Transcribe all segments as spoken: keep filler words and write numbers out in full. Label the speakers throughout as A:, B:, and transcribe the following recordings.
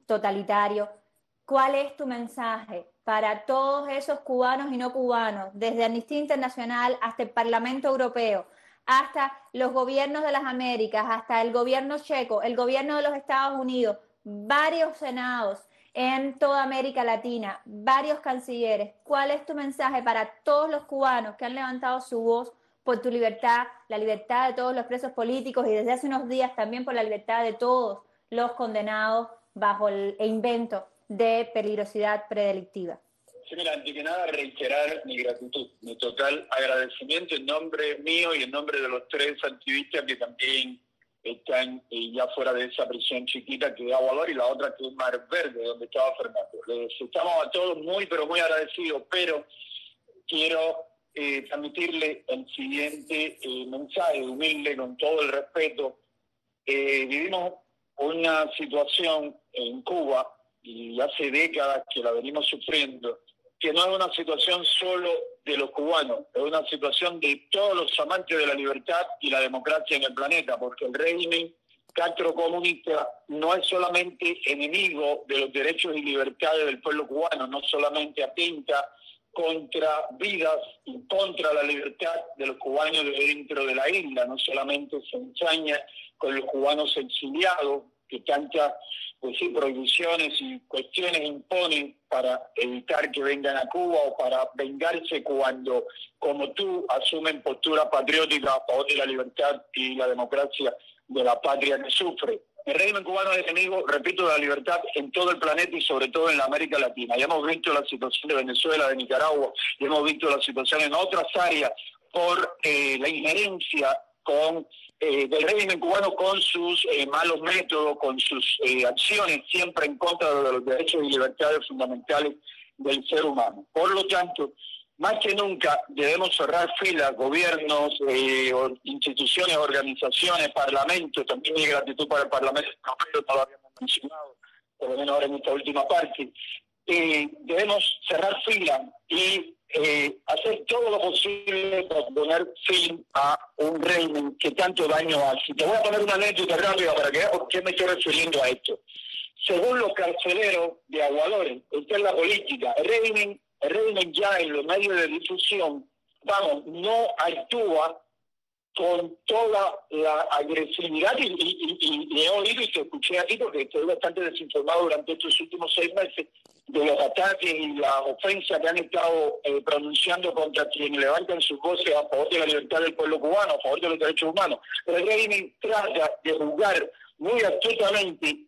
A: totalitario. ¿Cuál es tu mensaje para todos esos cubanos y no cubanos, desde Amnistía Internacional hasta el Parlamento Europeo, hasta los gobiernos de las Américas, hasta el gobierno checo, el gobierno de los Estados Unidos, varios senados en toda América Latina, varios cancilleres? ¿Cuál es tu mensaje para todos los cubanos que han levantado su voz por tu libertad, la libertad de todos los presos políticos y desde hace unos días también por la libertad de todos los condenados bajo el invento de peligrosidad predelictiva?
B: Sí, mira, antes que nada reiterar mi gratitud, mi total agradecimiento en nombre mío y en nombre de los tres activistas que también están eh, ya fuera de esa prisión chiquita que es Aguador y la otra que es Mar Verde, donde estaba Fernando. Les estamos a todos muy, pero muy agradecidos, pero quiero eh, transmitirle el siguiente eh, mensaje humilde, con todo el respeto. Eh, vivimos una situación en Cuba, y hace décadas que la venimos sufriendo, que no es una situación solo de los cubanos, es una situación de todos los amantes de la libertad y la democracia en el planeta, porque el régimen castrocomunista no es solamente enemigo de los derechos y libertades del pueblo cubano, no solamente atenta contra vidas y contra la libertad de los cubanos de dentro de la isla, no solamente se ensaña con los cubanos exiliados, que tantas pues sí, prohibiciones y cuestiones imponen para evitar que vengan a Cuba o para vengarse cuando, como tú, asumen postura patriótica a favor de la libertad y la democracia de la patria que sufre. El régimen cubano es enemigo, repito, de la libertad en todo el planeta y sobre todo en la América Latina. Ya hemos visto la situación de Venezuela, de Nicaragua, ya hemos visto la situación en otras áreas por eh, la injerencia con Eh, del régimen cubano con sus eh, malos métodos, con sus eh, acciones siempre en contra de los derechos y libertades fundamentales del ser humano. Por lo tanto, más que nunca debemos cerrar filas, gobiernos, eh, instituciones, organizaciones, parlamentos, también mi gratitud para el Parlamento Europeo, no lo habíamos mencionado, por lo menos ahora en esta última parte. Eh, debemos cerrar filas y Eh, hacer todo lo posible para poner fin a un régimen que tanto daño hace. Te voy a poner una anécdota rápida para que veas por qué me estoy refiriendo a esto. Según los carceleros de Aguadores, esta es la política, el régimen, el régimen ya en los medios de difusión, vamos, no actúa con toda la agresividad y, y, y, y he oído y te escuché aquí porque estoy bastante desinformado durante estos últimos seis meses de los ataques y la ofensa que han estado eh, pronunciando contra quienes levantan sus voces a favor de la libertad del pueblo cubano, a favor de los derechos humanos. Pero el régimen trata de jugar muy astutamente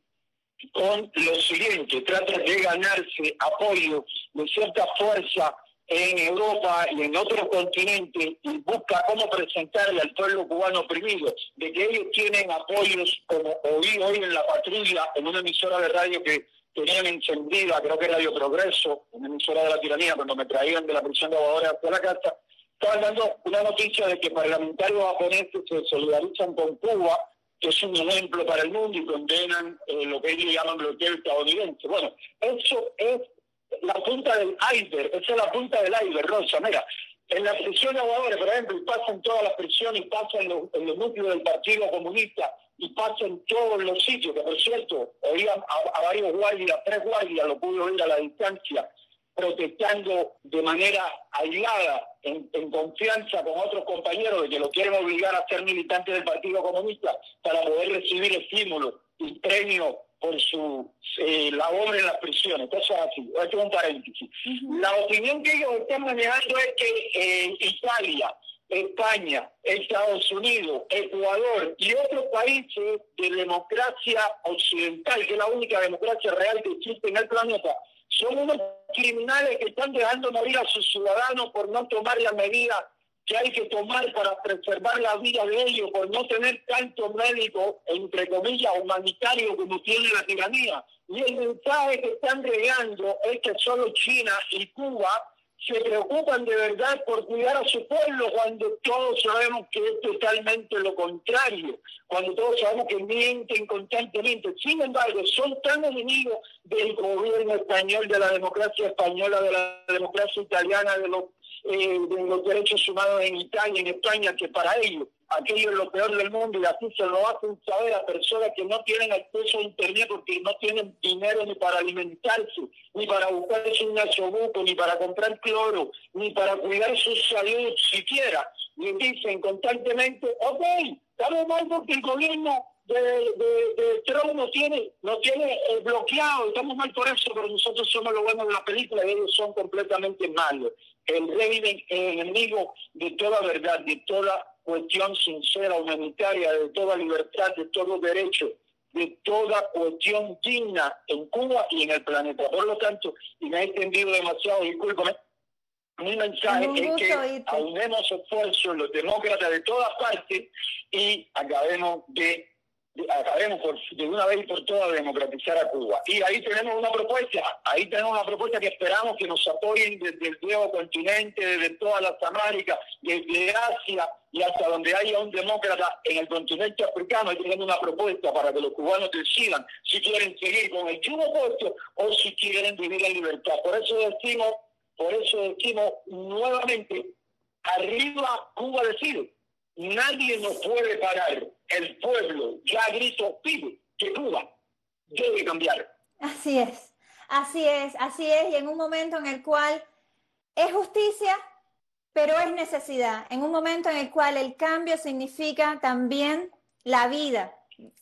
B: con lo siguiente, trata de ganarse apoyo de cierta fuerza en Europa y en otros continentes y busca cómo presentarle al pueblo cubano oprimido, de que ellos tienen apoyos, como oí hoy en La Patrulla, en una emisora de radio que tenían encendida, creo que Radio Progreso, una emisora de la tiranía, cuando me traían de la prisión de Aguadores hasta la casa, estaban dando una noticia de que parlamentarios japoneses se solidarizan con Cuba, que es un ejemplo para el mundo, y condenan eh, lo que ellos llaman bloqueo estadounidense. Bueno, eso es la punta del iceberg, esa es la punta del iceberg, Rosa. Mira, en la prisión de Aguadores, por ejemplo, y pasa en todas las prisiones, y pasa en los, en los núcleos del Partido Comunista, y pasa en todos los sitios, que por cierto, oía a, a varios guardias, tres guardias, lo pude oír a la distancia, protestando de manera aislada, en, en confianza con otros compañeros, de que lo quieren obligar a ser militantes del Partido Comunista para poder recibir estímulos y premios por su eh, labor en las prisiones, cosas así. Esto es un paréntesis. Uh-huh. La opinión que ellos están manejando es que eh, Italia, España, Estados Unidos, Ecuador y otros países de democracia occidental, que es la única democracia real que existe en el planeta, son unos criminales que están dejando morir a sus ciudadanos por no tomar las medidas que hay que tomar para preservar la vida de ellos, por no tener tantos médicos, entre comillas, humanitarios como tiene la tiranía. Y el mensaje que están regando es que solo China y Cuba se preocupan de verdad por cuidar a su pueblo, cuando todos sabemos que es totalmente lo contrario, cuando todos sabemos que mienten constantemente. Sin embargo, son tan enemigos del gobierno español, de la democracia española, de la democracia italiana, de los, eh, de los derechos humanos en Italia, en España, que para ellos aquello es lo peor del mundo, y así se lo hacen saber a personas que no tienen acceso a internet porque no tienen dinero ni para alimentarse, ni para buscarse un nasobuco, ni para comprar cloro, ni para cuidar su salud siquiera. Les dicen constantemente, ok, estamos mal porque el gobierno de, de, de Trump nos tiene, nos tiene eh, bloqueado, estamos mal por eso, pero nosotros somos los buenos de la película y ellos son completamente malos. El régimen es enemigo de toda verdad, de toda cuestión sincera, humanitaria, de toda libertad, de todo derecho, de toda cuestión digna en Cuba y en el planeta. Por lo tanto, y me he extendido demasiado, discúlpame, mi mensaje es que aunemos esfuerzos los demócratas de todas partes y acabemos de acabemos por, de una vez y por todas democratizar a Cuba. Y ahí tenemos una propuesta, ahí tenemos una propuesta que esperamos que nos apoyen desde el viejo continente, desde todas las Américas, desde Asia y hasta donde haya un demócrata en el continente africano. Ahí tenemos una propuesta para que los cubanos decidan si quieren seguir con el yugo puesto o si quieren vivir en libertad. Por eso decimos, por eso decimos nuevamente, arriba Cuba decide. Nadie nos puede parar. El pueblo ya grito pide que Cuba debe cambiar.
A: Así es, así es, así es. Y en un momento en el cual es justicia, pero es necesidad. En un momento en el cual el cambio significa también la vida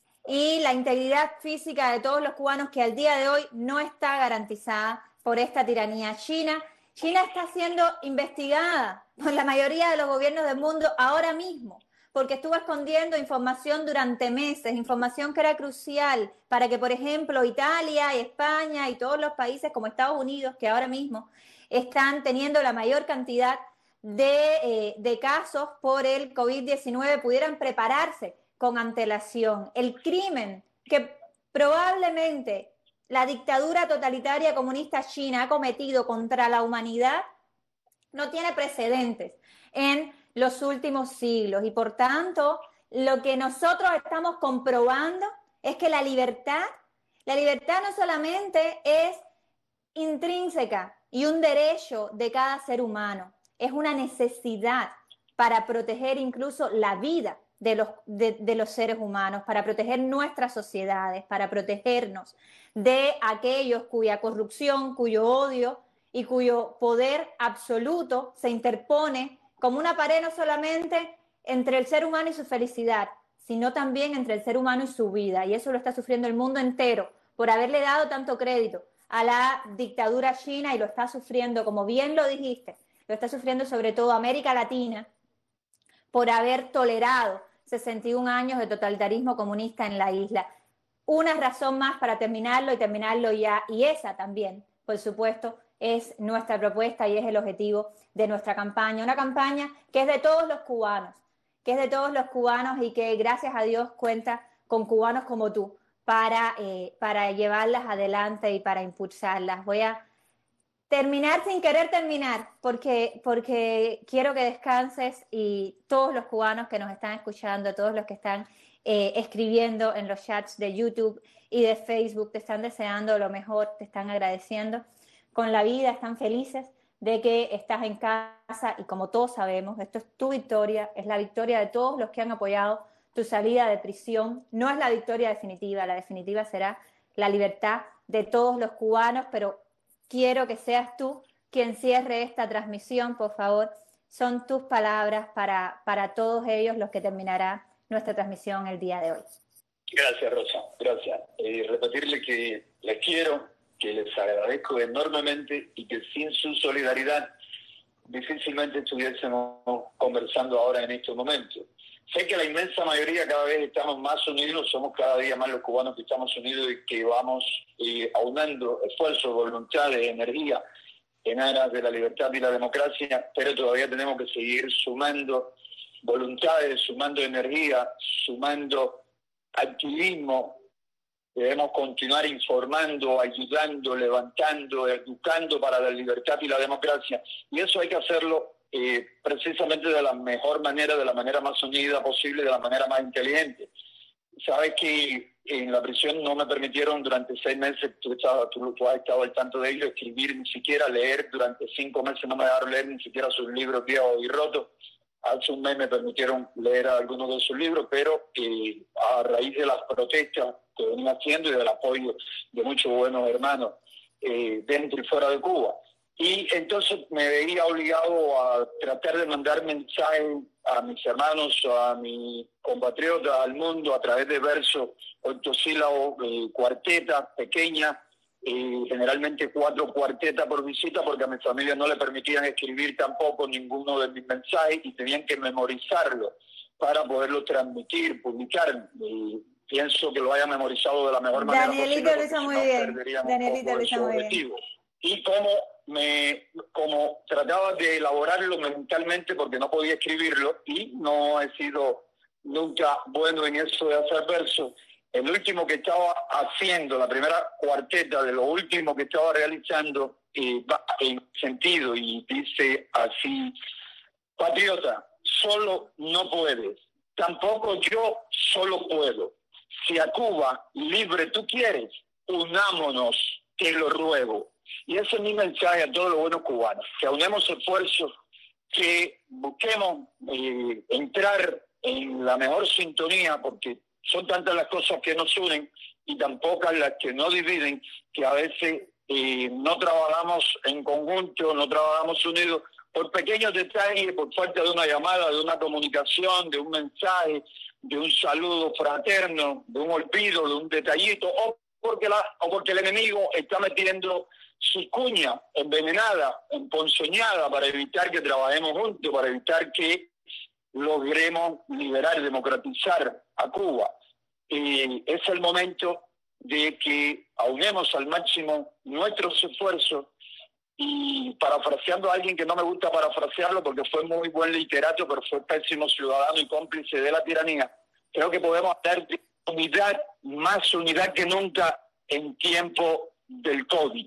A: y la integridad física de todos los cubanos, que al día de hoy no está garantizada por esta tiranía. China, China está siendo investigada por la mayoría de los gobiernos del mundo ahora mismo, porque estuvo escondiendo información durante meses, información que era crucial para que, por ejemplo, Italia y España y todos los países como Estados Unidos, que ahora mismo están teniendo la mayor cantidad de, eh, de casos por el COVID diecinueve, pudieran prepararse con antelación. El crimen que probablemente la dictadura totalitaria comunista china ha cometido contra la humanidad no tiene precedentes en los últimos siglos, y por tanto lo que nosotros estamos comprobando es que la libertad, la libertad no solamente es intrínseca y un derecho de cada ser humano, es una necesidad para proteger incluso la vida de los, de, de los seres humanos, para proteger nuestras sociedades, para protegernos de aquellos cuya corrupción, cuyo odio y cuyo poder absoluto se interpone como una pared no solamente entre el ser humano y su felicidad, sino también entre el ser humano y su vida. Y eso lo está sufriendo el mundo entero por haberle dado tanto crédito a la dictadura china, y lo está sufriendo, como bien lo dijiste, lo está sufriendo sobre todo América Latina por haber tolerado sesenta y un años de totalitarismo comunista en la isla. Una razón más para terminarlo y terminarlo ya, y esa también, por supuesto, es nuestra propuesta y es el objetivo de nuestra campaña, una campaña que es de todos los cubanos, que es de todos los cubanos y que gracias a Dios cuenta con cubanos como tú para, eh, para llevarlas adelante y para impulsarlas. Voy a terminar sin querer terminar porque, porque quiero que descanses, y todos los cubanos que nos están escuchando, todos los que están eh, escribiendo en los chats de YouTube y de Facebook, te están deseando lo mejor, te están agradeciendo con la vida, están felices de que estás en casa, y como todos sabemos, esto es tu victoria, es la victoria de todos los que han apoyado tu salida de prisión. No es la victoria definitiva, la definitiva será la libertad de todos los cubanos, pero quiero que seas tú quien cierre esta transmisión, por favor. Son tus palabras para, para todos ellos los que terminará nuestra transmisión el día de hoy.
B: Gracias, Rosa, gracias. Eh, repetirle que les quiero, que les agradezco enormemente y que sin su solidaridad difícilmente estuviésemos conversando ahora en estos momentos. Sé que la inmensa mayoría cada vez estamos más unidos, somos cada día más los cubanos que estamos unidos y que vamos eh, aunando esfuerzos, voluntades, energía en aras de la libertad y la democracia, pero todavía tenemos que seguir sumando voluntades, sumando energía, sumando activismo. Debemos continuar informando, ayudando, levantando, educando para la libertad y la democracia. Y eso hay que hacerlo eh, precisamente de la mejor manera, de la manera más unida posible, de la manera más inteligente. Sabes que en la prisión no me permitieron durante seis meses, tú, estabas, tú, tú has estado al tanto de ello, escribir, ni siquiera leer. Durante cinco meses no me dejaron leer ni siquiera sus libros viejos y rotos. hace un mes me permitieron leer algunos de sus libros, pero eh, a raíz de las protestas que venía haciendo y del apoyo de muchos buenos hermanos eh, dentro y fuera de Cuba. Y entonces me veía obligado a tratar de mandar mensajes a mis hermanos, a mis compatriotas, al mundo, a través de versos octosílabos, eh, cuartetas pequeñas, eh, generalmente cuatro cuartetas por visita, porque a mi familia no le permitían escribir tampoco ninguno de mis mensajes y tenían que memorizarlo para poderlo transmitir, publicar. Y pienso que lo haya memorizado de la mejor manera
A: Danielito
B: posible,
A: lo hizo
B: porque
A: muy
B: si no,
A: bien.
B: perderíamos
A: Danielito
B: un
A: lo
B: poco
A: hizo
B: ese
A: muy bien.
B: objetivo. Y como me como trataba de elaborarlo mentalmente porque no podía escribirlo y no he sido nunca bueno en eso de hacer versos, el último que estaba haciendo, la primera cuarteta de lo último que estaba realizando, eh, va en sentido y dice así: patriota, solo no puedes, tampoco yo solo puedo. Si a Cuba libre tú quieres, unámonos, te lo ruego. Y ese es mi mensaje a todos los buenos cubanos, que aunemos esfuerzos, que busquemos eh, entrar en la mejor sintonía, porque son tantas las cosas que nos unen y tan pocas las que nos dividen, que a veces eh, no trabajamos en conjunto, no trabajamos unidos, por pequeños detalles, por falta de una llamada, de una comunicación, de un mensaje, de un saludo fraterno, de un olvido, de un detallito, o porque, la, o porque el enemigo está metiendo su cuña envenenada, emponzoñada, para evitar que trabajemos juntos, para evitar que logremos liberar, democratizar a Cuba. Y es el momento de que aunemos al máximo nuestros esfuerzos y, parafraseando a alguien que no me gusta parafrasearlo porque fue muy buen literato, pero fue pésimo ciudadano y cómplice de la tiranía, creo que podemos dar unidad, más unidad que nunca en tiempo del COVID.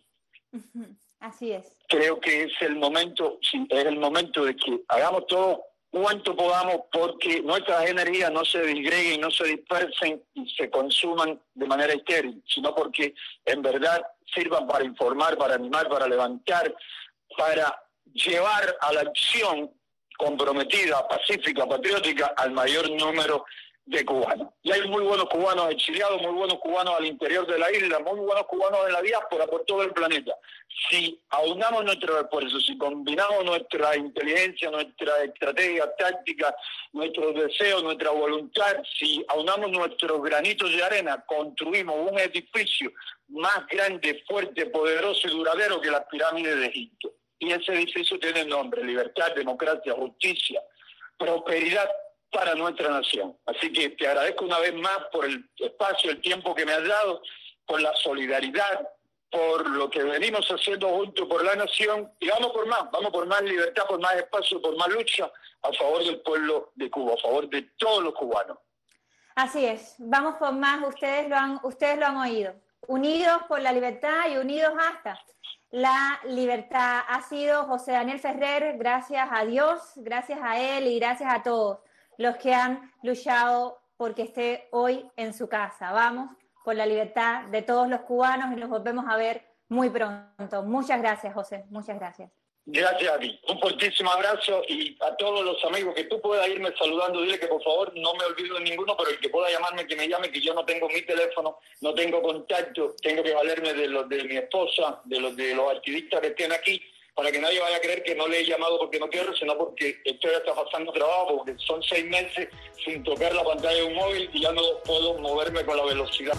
A: Así es.
B: Creo que es el momento, sí, es el momento de que hagamos todo cuanto podamos porque nuestras energías no se disgreguen, no se dispersen y se consuman de manera estéril, sino porque en verdad sirvan para informar, para animar, para levantar, para llevar a la acción comprometida, pacífica, patriótica al mayor número de cubanos. Y hay muy buenos cubanos exiliados, muy buenos cubanos al interior de la isla, muy buenos cubanos en la diáspora por todo el planeta. Si aunamos nuestros esfuerzos, si combinamos nuestra inteligencia, nuestra estrategia táctica, nuestros deseos, nuestra voluntad, si aunamos nuestros granitos de arena, construimos un edificio más grande, fuerte, poderoso y duradero que las pirámides de Egipto. Y ese edificio tiene nombre: libertad, democracia, justicia, prosperidad para nuestra nación. Así que te agradezco una vez más por el espacio, el tiempo que me has dado, por la solidaridad, por lo que venimos haciendo juntos por la nación, y vamos por más, vamos por más libertad, por más espacio, por más lucha a favor del pueblo de Cuba, a favor de todos los cubanos.
A: Así es, vamos por más, ustedes lo han, ustedes lo han oído. Unidos por la libertad y unidos hasta la libertad. Ha sido José Daniel Ferrer, gracias a Dios, gracias a él y gracias a todos los que han luchado porque esté hoy en su casa. Vamos por la libertad de todos los cubanos y nos volvemos a ver muy pronto. Muchas gracias, José, muchas gracias.
B: Gracias a ti. Un fuertísimo abrazo y a todos los amigos que tú puedas irme saludando, dile que por favor no me olvido de ninguno, pero el que pueda llamarme, que me llame, que yo no tengo mi teléfono, no tengo contacto, tengo que valerme de los de mi esposa, de los de los activistas que estén aquí, para que nadie vaya a creer que no le he llamado porque no quiero, sino porque estoy hasta pasando trabajo, porque son seis meses sin tocar la pantalla de un móvil y ya no puedo moverme con la velocidad.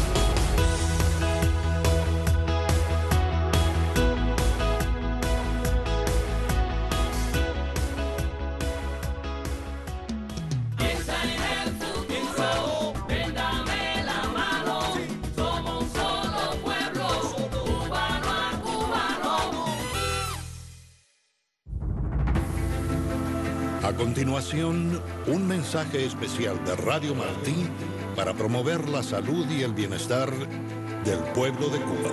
C: A continuación, un mensaje especial de Radio Martí para promover la salud y el bienestar del pueblo de Cuba.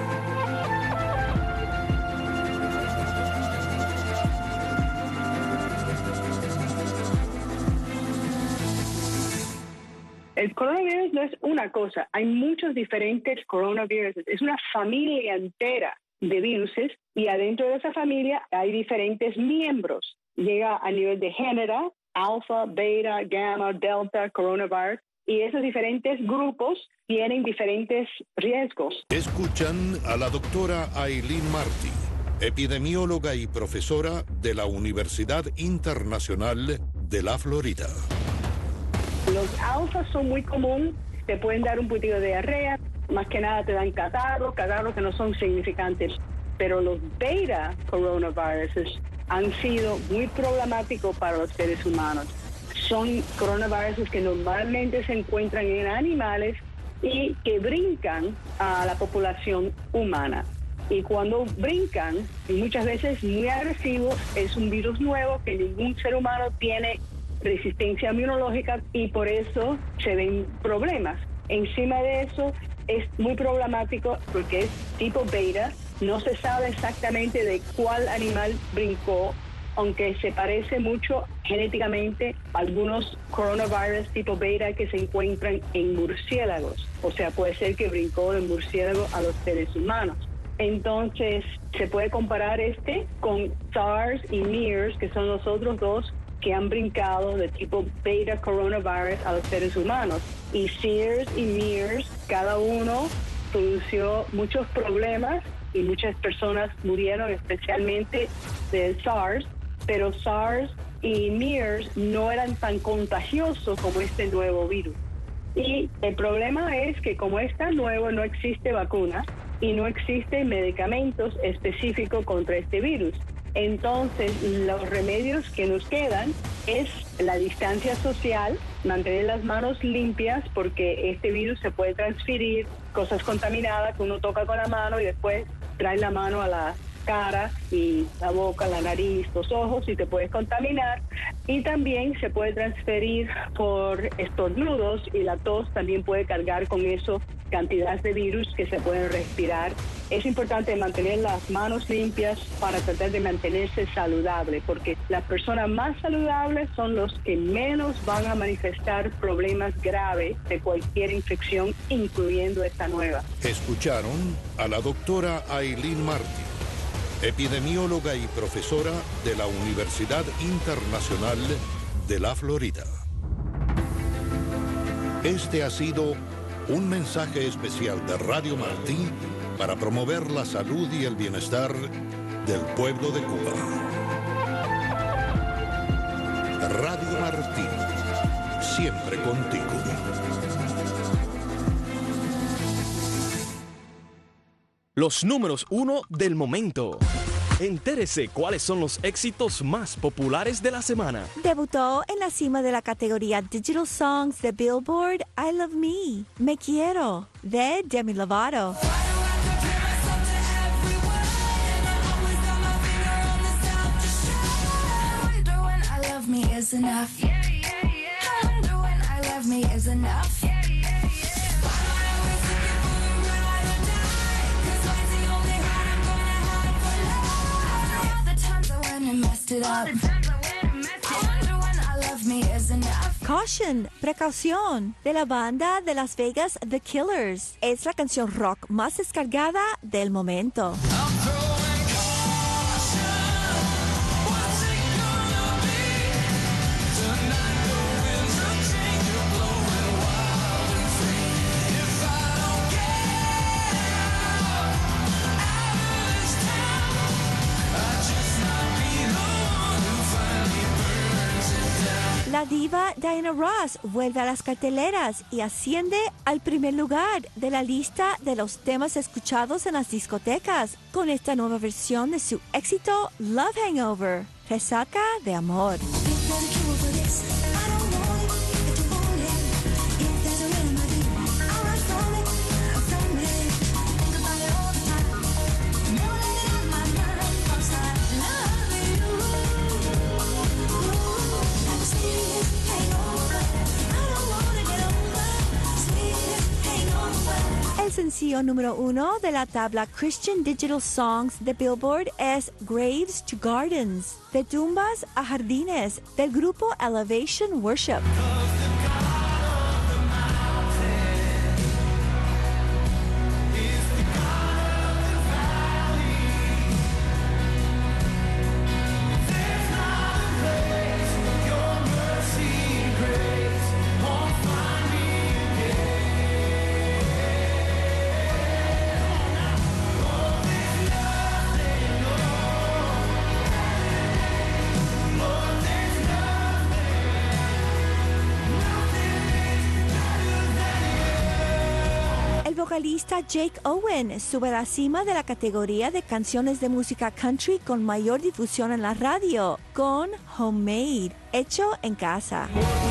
D: El coronavirus no es una cosa, hay muchos diferentes coronavirus, es una familia entera de viruses y adentro de esa familia hay diferentes miembros. llega a nivel de género, alfa, beta, gamma, delta, coronavirus, y esos diferentes grupos tienen diferentes riesgos.
C: Escuchan a la doctora Aileen Martí, epidemióloga y profesora de la Universidad Internacional de la Florida.
D: Los alfas son muy comunes, te pueden dar un poquito de diarrea, más que nada te dan catarros, catarros que no son significantes, pero los beta coronaviruses han sido muy problemáticos para los seres humanos. Son coronaviruses que normalmente se encuentran en animales y que brincan a la población humana. Y cuando brincan, muchas veces muy agresivos, es un virus nuevo que ningún ser humano tiene resistencia inmunológica y por eso se ven problemas. Encima de eso es muy problemático porque es tipo beta, no se sabe exactamente de cuál animal brincó, aunque se parece mucho genéticamente a algunos coronavirus tipo beta que se encuentran en murciélagos. O sea, puede ser que brincó de murciélago a los seres humanos. Entonces, se puede comparar este con SARS y MERS, que son los otros dos que han brincado de tipo beta coronavirus a los seres humanos. Y SARS y MERS, cada uno produjo muchos problemas y muchas personas murieron, especialmente del SARS, pero SARS y MERS no eran tan contagiosos como este nuevo virus. Y el problema es que como es tan nuevo, no existe vacuna y no existen medicamentos específicos contra este virus. Entonces, los remedios que nos quedan es la distancia social, mantener las manos limpias, porque este virus se puede transferir, cosas contaminadas que uno toca con la mano y después trae la mano a la cara y la boca, la nariz, los ojos y te puedes contaminar. Y también se puede transferir por estornudos y la tos también puede cargar con eso cantidades de virus que se pueden respirar. Es importante mantener las manos limpias para tratar de mantenerse saludable, porque las personas más saludables son los que menos van a manifestar problemas graves de cualquier infección, incluyendo esta nueva.
C: Escucharon a la doctora Aileen Martí, epidemióloga y profesora de la Universidad Internacional de la Florida. Este ha sido un mensaje especial de Radio Martí para promover la salud y el bienestar del pueblo de Cuba. Radio Martí, siempre contigo.
E: Los números uno del momento. Entérese cuáles son los éxitos más populares de la semana.
F: Debutó en la cima de la categoría Digital Songs de Billboard I Love Me, Me Quiero, de Demi Lovato. Caution, precaución, de la banda de Las Vegas The Killers. Es la canción rock más descargada del momento. La diva Diana Ross vuelve a las carteleras y asciende al primer lugar de la lista de los temas escuchados en las discotecas con esta nueva versión de su éxito Love Hangover, Resaca de Amor. El sencillo número uno de la tabla Christian Digital Songs de Billboard es Graves to Gardens, de tumbas a jardines, del grupo Elevation Worship. vocalista Jake Owen sube a la cima de la categoría de canciones de música country con mayor difusión en la radio, con Homemade, hecho en casa.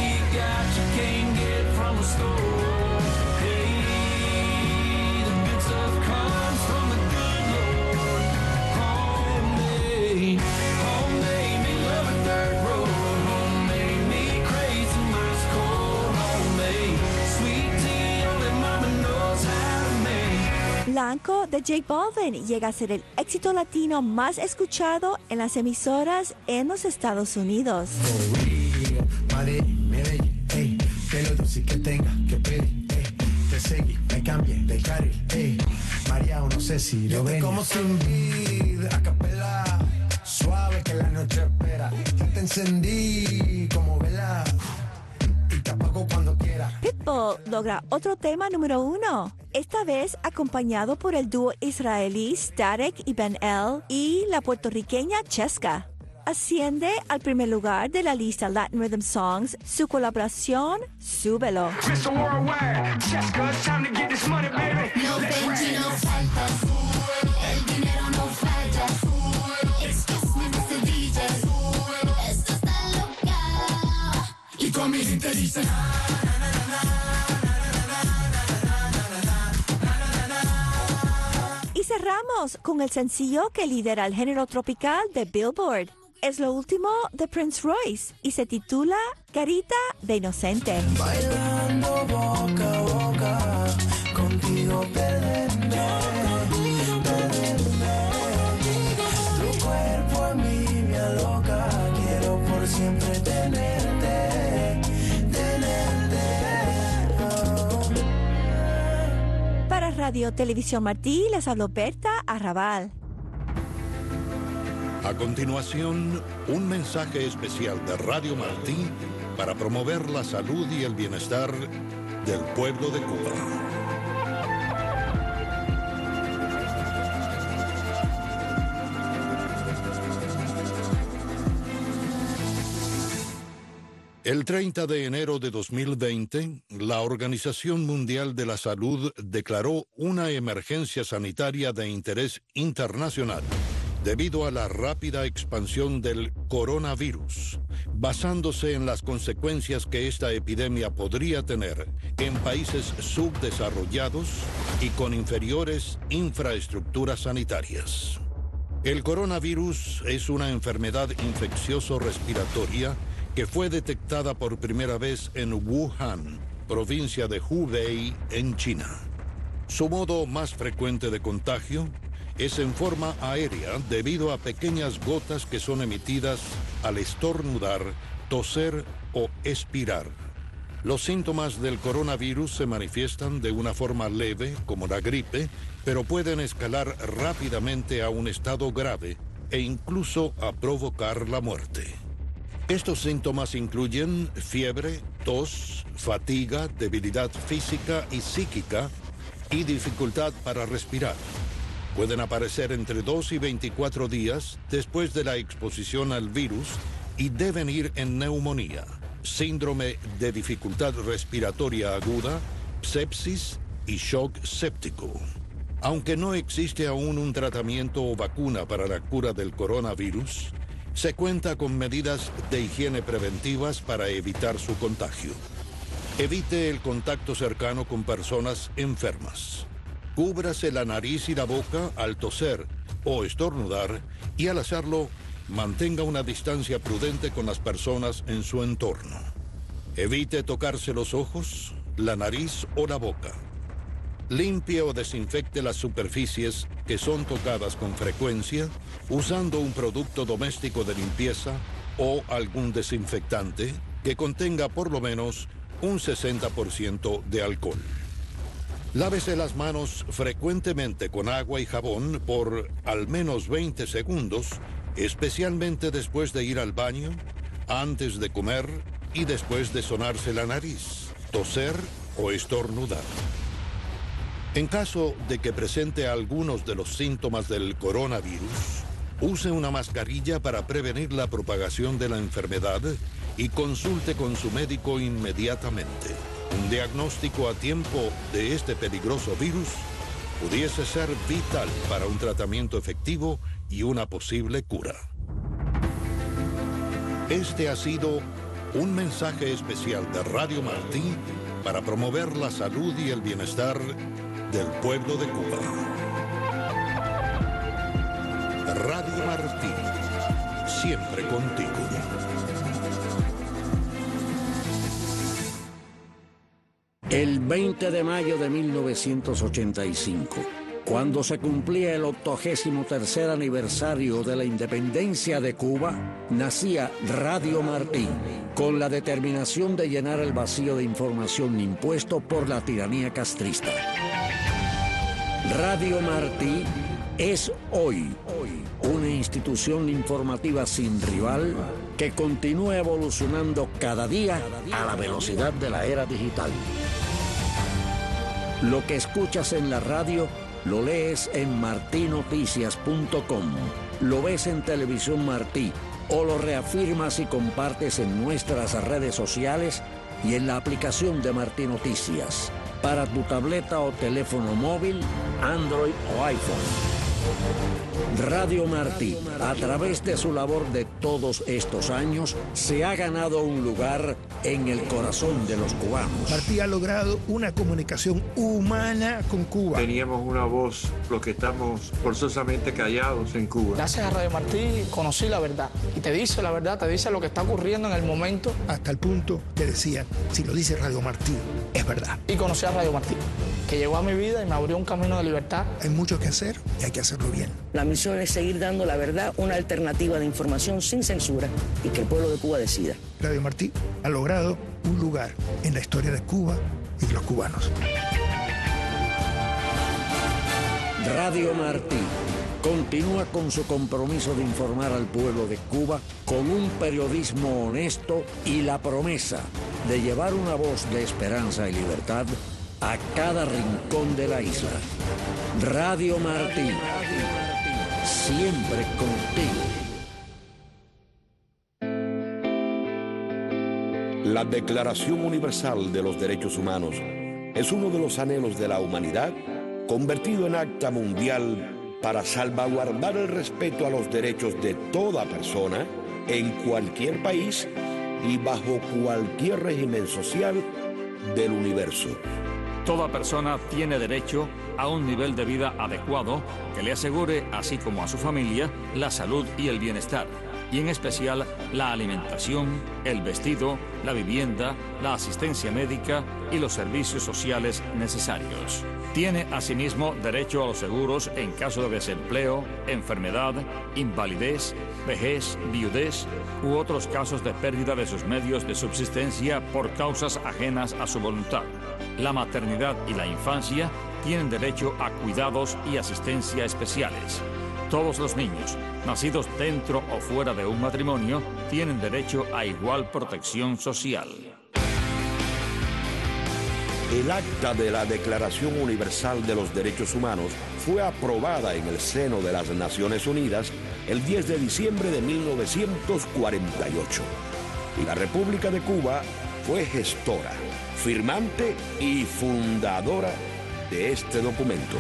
F: Blanco de J Balvin llega a ser el éxito latino más escuchado en las emisoras en los Estados Unidos.
G: Suave que la noche espera, te encendí como vela y te apago cuando quiera.
F: Pitbull logra otro tema número uno, esta vez acompañado por el dúo israelí Static y Ben El y la puertorriqueña Cheska. Asciende al primer lugar de la lista Latin Rhythm Songs su colaboración Súbelo.
H: mister Worldwide, Cheska, it's time to get this money, baby.
I: No Benji, no falta, el dinero no falta. Excuse me, mister D J, esto está loca.
H: Y con mi gente dice
F: Y cerramos con el sencillo que lidera el género tropical de Billboard. Es lo último de Prince Royce y se titula Carita de Inocente.
G: Bailando boca a boca, contigo perderme, perderme. Tu cuerpo a mí me aloca, quiero por siempre tenerte, tenerte. Oh.
F: Para Radio Televisión Martí les habló Berta Arrabal.
C: A continuación, un mensaje especial de Radio Martí para promover la salud y el bienestar del pueblo de Cuba. El treinta de enero de dos mil veinte, la Organización Mundial de la Salud declaró una emergencia sanitaria de interés internacional debido a la rápida expansión del coronavirus, basándose en las consecuencias que esta epidemia podría tener en países subdesarrollados y con inferiores infraestructuras sanitarias. El coronavirus es una enfermedad infeccioso-respiratoria que fue detectada por primera vez en Wuhan, provincia de Hubei, en China. Su modo más frecuente de contagio es en forma aérea debido a pequeñas gotas que son emitidas al estornudar, toser o expirar. Los síntomas del coronavirus se manifiestan de una forma leve, como la gripe, pero pueden escalar rápidamente a un estado grave e incluso a provocar la muerte. Estos síntomas incluyen fiebre, tos, fatiga, debilidad física y psíquica y dificultad para respirar. Pueden aparecer entre dos y veinticuatro días después de la exposición al virus y deben ir en neumonía, síndrome de dificultad respiratoria aguda, sepsis y shock séptico. Aunque no existe aún un tratamiento o vacuna para la cura del coronavirus, se cuenta con medidas de higiene preventivas para evitar su contagio. Evite el contacto cercano con personas enfermas. Cúbrase la nariz y la boca al toser o estornudar y al hacerlo, mantenga una distancia prudente con las personas en su entorno. Evite tocarse los ojos, la nariz o la boca. Limpie o desinfecte las superficies que son tocadas con frecuencia usando un producto doméstico de limpieza o algún desinfectante que contenga por lo menos un sesenta por ciento de alcohol. Lávese las manos frecuentemente con agua y jabón por al menos veinte segundos, especialmente después de ir al baño, antes de comer y después de sonarse la nariz, toser o estornudar. En caso de que presente algunos de los síntomas del coronavirus, use una mascarilla para prevenir la propagación de la enfermedad y consulte con su médico inmediatamente. Un diagnóstico a tiempo de este peligroso virus pudiese ser vital para un tratamiento efectivo y una posible cura. Este ha sido un mensaje especial de Radio Martí para promover la salud y el bienestar del pueblo de Cuba. Radio Martí, siempre contigo.
J: El veinte de mayo de mil novecientos ochenta y cinco, cuando se cumplía el octogésimo tercer aniversario de la independencia de Cuba, nacía Radio Martí, con la determinación de llenar el vacío de información impuesto por la tiranía castrista. Radio Martí es hoy, hoy una institución informativa sin rival que continúa evolucionando cada día a la velocidad de la era digital. Lo que escuchas en la radio lo lees en martí noticias punto com, lo ves en Televisión Martí o lo reafirmas y compartes en nuestras redes sociales y en la aplicación de Martí Noticias para tu tableta o teléfono móvil, Android o iPhone. Radio Martí, a través de su labor de todos estos años, se ha ganado un lugar en el corazón de los cubanos.
K: Martí ha logrado una comunicación humana con Cuba.
L: Teníamos una voz, los que estamos forzosamente callados en Cuba.
M: Gracias a Radio Martí conocí la verdad. Y te dice la verdad, te dice lo que está ocurriendo en el momento.
K: Hasta el punto que decían, si lo dice Radio Martí, es verdad.
M: Y conocí a Radio Martí, que llegó a mi vida y me abrió un camino de libertad.
K: Hay mucho que hacer y hay que hacerlo bien.
N: La misión es seguir dando la verdad, una alternativa de información sin censura y que el pueblo de Cuba decida.
K: Radio Martí ha logrado un lugar en la historia de Cuba y de los cubanos.
J: Radio Martí continúa con su compromiso de informar al pueblo de Cuba con un periodismo honesto y la promesa de llevar una voz de esperanza y libertad a cada rincón de la isla. Radio Martí, siempre contigo.
O: La Declaración Universal de los Derechos Humanos es uno de los anhelos de la humanidad convertido en acta mundial para salvaguardar el respeto a los derechos de toda persona en cualquier país y bajo cualquier régimen social del universo.
P: Toda persona tiene derecho a un nivel de vida adecuado que le asegure, así como a su familia, la salud y el bienestar, y en especial la alimentación, el vestido, la vivienda, la asistencia médica y los servicios sociales necesarios. Tiene asimismo derecho a los seguros en caso de desempleo, enfermedad, invalidez, vejez, viudez u otros casos de pérdida de sus medios de subsistencia por causas ajenas a su voluntad. La maternidad y la infancia tienen derecho a cuidados y asistencia especiales. Todos los niños, nacidos dentro o fuera de un matrimonio, tienen derecho a igual protección social.
O: El acta de la Declaración Universal de los Derechos Humanos fue aprobada en el seno de las Naciones Unidas el diez de diciembre de mil novecientos cuarenta y ocho. Y la República de Cuba fue gestora, firmante y fundadora de este documento.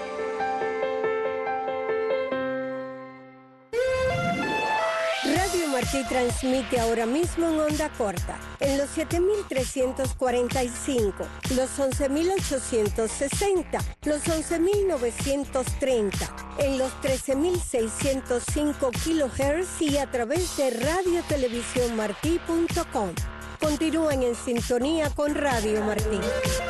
Q: Radio Martí transmite ahora mismo en onda corta, en los siete mil trescientos cuarenta y cinco, los once mil ochocientos sesenta, los once mil novecientos treinta, en los trece mil seiscientos cinco kilohertz y a través de radio televisión martí punto com. Continúen en sintonía con Radio Martí.